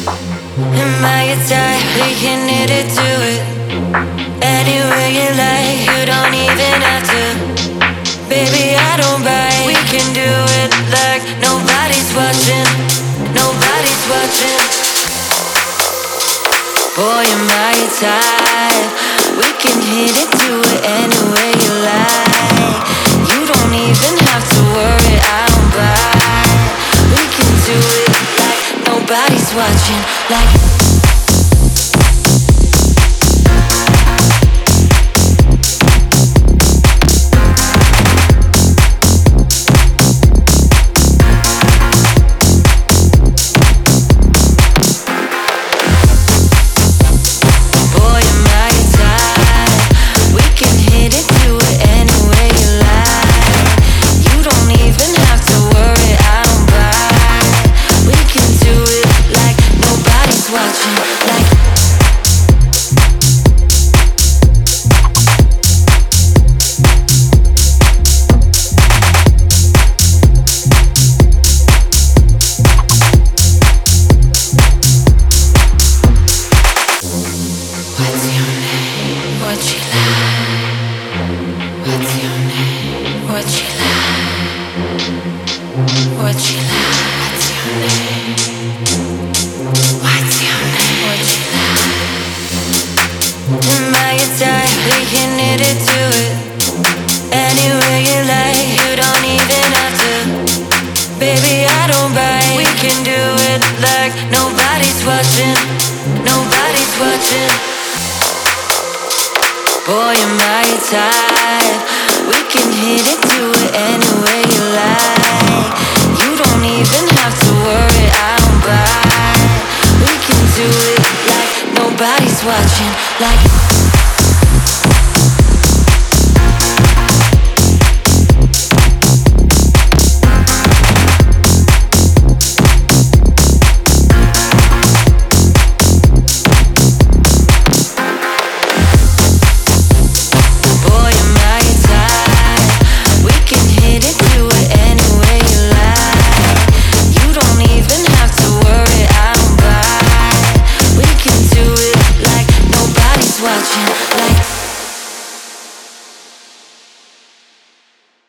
Am I your type? We can hit it to it. Anywhere you like, you don't even have to. Baby, I don't bite. We can do it like nobody's watching. Nobody's watching. Boy, am I your type? We can hit it to it anywhere you like. You don't even have to worry, I don't bite. We can do it like nobody's watching. Like watching like